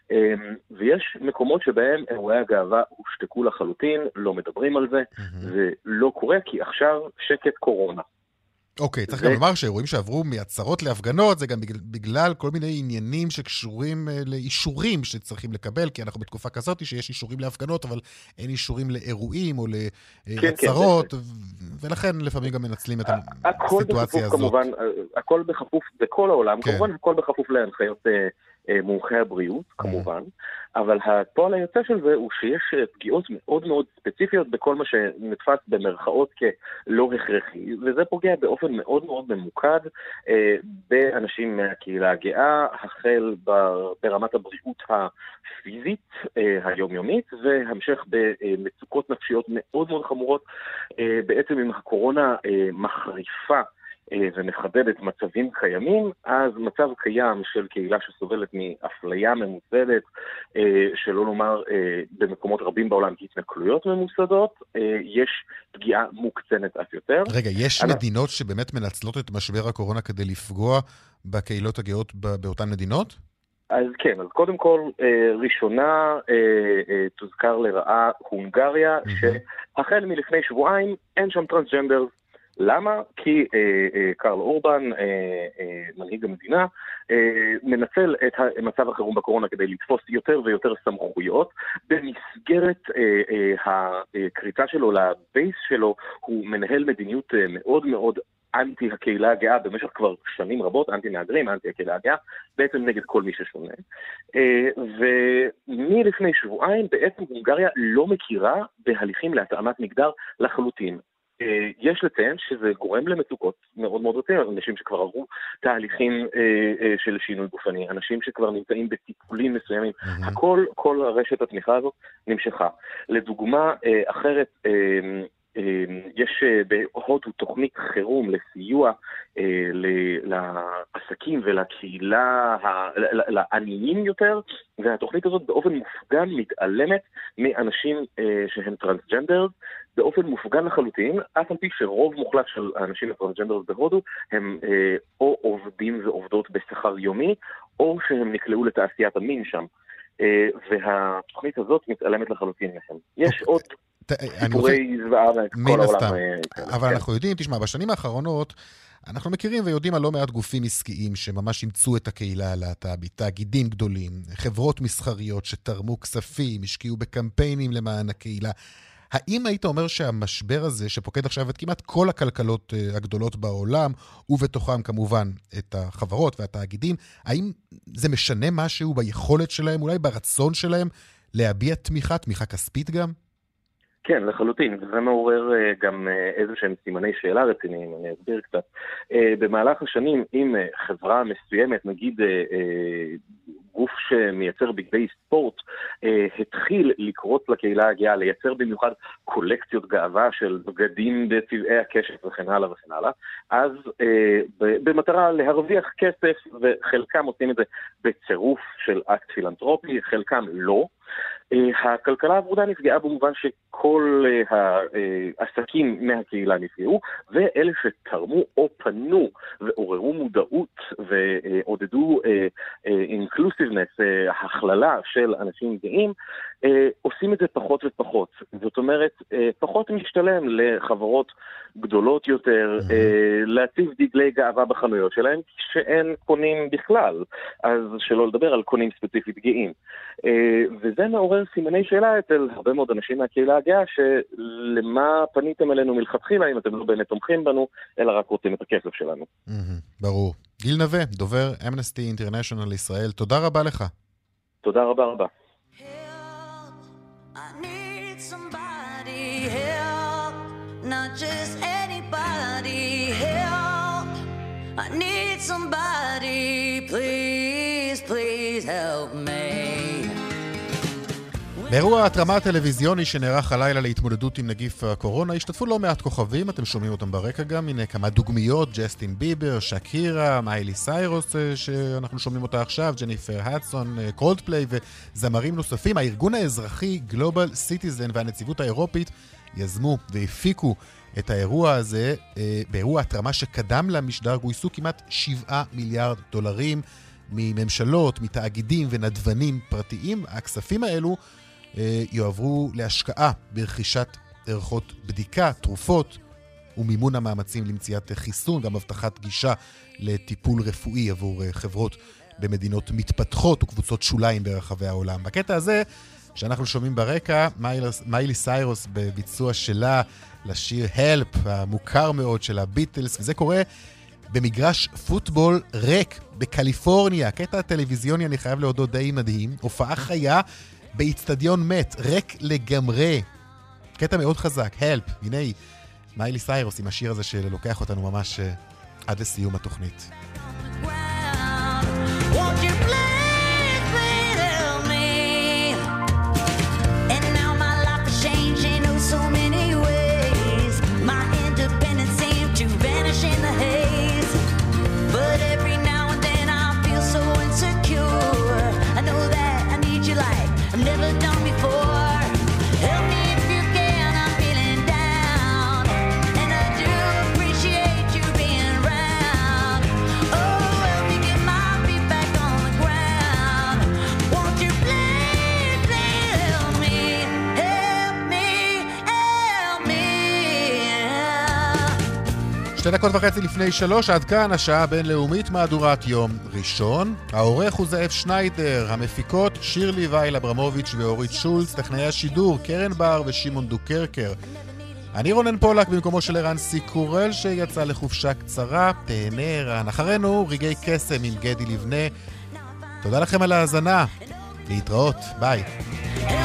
ויש מקומות שבהם אירועי הגאווה הושתקו לחלוטין, לא מדברים על זה, זה לא קורה כי עכשיו שקט קורונה. אוקיי, צריך גם לומר שאירועים שעברו מעצרות להפגנות, זה גם בגלל כל מיני עניינים שקשורים לאישורים שצריכים לקבל, כי אנחנו בתקופה כזאת שיש אישורים להפגנות, אבל אין אישורים לאירועים או לעצרות, ולכן לפעמים גם מנצלים את הסיטואציה הזאת. כמובן, הכל בכפוף בכל העולם, כמובן הכל בכפוף להנחיות מומחי הבריאות, כמובן, אבל הפועל היוצא של זה הוא שיש פגיעות מאוד מאוד ספציפיות בכל מה שנתפס במרכאות כלא הכרחי, וזה פוגע באופן מאוד מאוד ממוקד אה, באנשים מהקהילה הגאה, החל ברמת הבריאות הפיזית אה, היומיומית, והמשך במצוקות נפשיות מאוד מאוד חמורות, אה, בעצם אם הקורונה אה, מחריפה ומחדדת מצבים קיימים, אז מצב קיים של קהילה שסובלת מאפליה ממוסדת, שלא לומר במקומות רבים בעולם התנכלויות ממוסדות, יש פגיעה מוקצנת אף יותר. רגע, יש אני... מדינות שבאמת מנצלות את משבר הקורונה כדי לפגוע בקהילות הגאות באותן מדינות? אז כן, אז קודם כל, ראשונה תוזכר לרעה הונגריה, שהחל מלפני שבועיים אין שם טרנסג'נדר. למה? כי אה, אה, קרל אורבן, אה, אה, מנהיג המדינה, אה, מנצל את מצב החירום בקורונה כדי לתפוס יותר ויותר סמכויות. במסגרת אה, אה, הקריצה שלו לבייס שלו, הוא מנהל מדיניות אה, מאוד מאוד אנטי הקהילה הגאה במשך כבר שנים רבות, אנטי מהגרים, אנטי הקהילה הגאה, בעצם נגד כל מי ששונה. אה, ומלפני שבועיים בעצם הונגריה לא מכירה בהליכים להתאמת מגדר לחלוטין. יש לציין שזה גורם למצוקות מאוד מאוד רציניות, אנשים שכבר עברו תהליכים של שינוי גופני, אנשים שכבר נמצאים בטיפולים מסוימים, הכל, כל הרשת התמיכה הזאת נמשכה. לדוגמה אחרת, יש בהודו תוכנית חירום לסיוע לעסקים ולקהילה, לעניים יותר, והתוכנית הזאת באופן מופגן מתעלמת מאנשים שהם טרנסג'נדר, באופן מופגן לחלוטין, אף על פי שרוב מוחלט של האנשים הטרנסג'נדר בהודו הם או עובדים ועובדות בשכר יומי, או שהם נקלעו לתעשיית המין שם. והתוכנית הזאת מתעלמת לחלוטין מהם. יש עוד סיפורי זוועה בכל העולם. אבל אנחנו יודעים, תשמע, בשנים האחרונות אנחנו מכירים ויודעים על לא מעט גופים עסקיים שממש אימצו את הקהילה הלהט"בית, תאגידים גדולים, חברות מסחריות שתרמו כספים, השקיעו בקמפיינים למען הקהילה. האם היית אומר שהמשבר הזה שפוקד עכשיו את כמעט כל הכלכלות הגדולות בעולם, ובתוכם כמובן את החברות והתאגידים, האם זה משנה משהו ביכולת שלהם, אולי ברצון שלהם, להביע תמיכה, תמיכה כספית גם? כן, לחלוטין, וזה מעורר גם איזה שהם סימני שאלה רציניים, אני אסביר קצת. במהלך השנים, אם חברה מסוימת, נגיד גוף שמייצר בגדי ספורט, התחיל לקרות לקהילה הגאה, לייצר במיוחד קולקציות גאווה של בגדים בצבעי הקשת וכן הלאה וכן הלאה, אז במטרה להרוויח כסף, וחלקם עושים את זה בצירוף של אקט פילנטרופי, חלקם לא. הכלכלה הוורודה נפגעה במובן שכל העסקים מהקהילה נפגעו, ואלה שתרמו או פנו ועוררו מודעות ועודדו inclusiveness, הכללה של אנשים גאים, עושים את זה פחות ופחות. זאת אומרת, פחות משתלם לחברות גדולות יותר להציב דגלי גאווה בחנויות שלהם, שאין קונים בכלל, אז שלא לדבר על קונים ספציפית גאים. וזה מעורר סימני שאלה אצל הרבה מאוד אנשים מהקהילה הגאה, שלמה פניתם אלינו מלכתחילה אם אתם לא באמת תומכים בנו, אלא רק רוצים את הכסף שלנו. ברור. גיל נווה, דובר אמנסטי אינטרנשיונל ישראל, תודה רבה לך. תודה רבה רבה. Not just anybody, help. I need somebody, please, please help me. באירוע התרמה הטלוויזיוני שנערך הלילה להתמודדות עם נגיף הקורונה, השתתפו לא מעט כוכבים, אתם שומעים אותם ברקע גם, הנה כמה דוגמיות, ג'סטין ביבר, שקירה, מיילי סיירוס שאנחנו שומעים אותה עכשיו, ג'ניפר הדסון, קולדפליי וזמרים נוספים. הארגון האזרחי גלובל סיטיזן והנציבות האירופית יזמו והפיקו את האירוע הזה. באירוע התרמה שקדם למשדר גויסו כמעט שבעה מיליארד דולרים מממשלות, מתאגידים ונדבנים פרטיים. הכספים האלו יועברו להשקעה ברכישת ערכות בדיקה, תרופות ומימון המאמצים למציאת חיסון, גם הבטחת גישה לטיפול רפואי עבור חברות במדינות מתפתחות וקבוצות שוליים ברחבי העולם. בקטע הזה שאנחנו שומעים ברקע, מיילי סיירוס בביצוע שלה לשיר Help, המוכר מאוד של הביטלס, וזה קורה במגרש פוטבול ריק בקליפורניה. קטע הטלוויזיוני, אני חייב להודות, די מדהים. הופעה חיה באצטדיון מת, ריק לגמרי. קטע מאוד חזק, Help. הנה מיילי סיירוס עם השיר הזה שלוקח אותנו ממש עד לסיום התוכנית. Won't you please, please help me? And now my life is changing in so many ways. My independence seemed to vanish in the haze. But every now and then I feel so insecure. I know that I need you like I've never done before. Help me if you can, I'm feeling down. And I do appreciate you being around. Oh, help me get my feet back on the ground. Won't you please, please help me? Help me, help me. שתי דקות וחצי לפני שלוש, עד כאן השעה הבינלאומית, מהדורת יום ראשון. העורך הוא זאב שניידר, המפיקות שירלי וייל אברמוביץ' ואורית שולץ, טכנאי השידור קרן בר ושמעון דוקרקר. אני רונן פולק במקומו של ערן סיקורל שיצא לחופשה קצרה. תהנה ערן. אחרינו רגעי קסם עם גדי לבנה. תודה לכם על ההאזנה. להתראות. ביי.